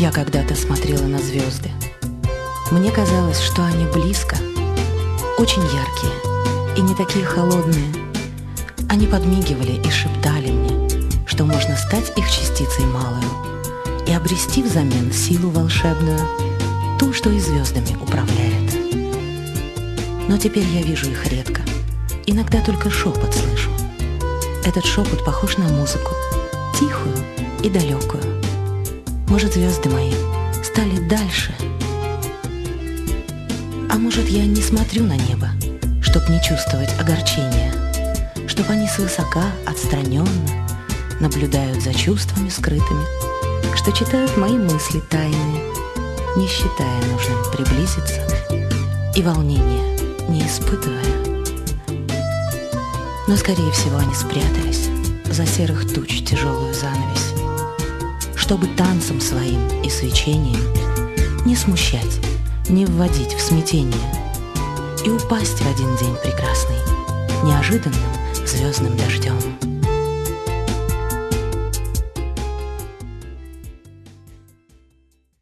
Я когда-то смотрела на звезды. Мне казалось, что они близко, очень яркие и не такие холодные. Они подмигивали и шептали мне, что можно стать их частицей малую и обрести взамен силу волшебную, ту, что и звездами управляет. Но теперь я вижу их редко, иногда только шепот слышу. Этот шепот похож на музыку, тихую и далекую. Может, звезды мои стали дальше? А может, я не смотрю на небо, чтоб не чувствовать огорчения, чтоб они свысока, отстраненно наблюдают за чувствами скрытыми, что читают мои мысли тайные, не считая нужным приблизиться и волнения не испытывая. Но, скорее всего, они спрятались за серых туч тяжелую занавесь, чтобы танцем своим и свечением не смущать, не вводить в смятение и упасть в один день прекрасный неожиданным звездным дождем.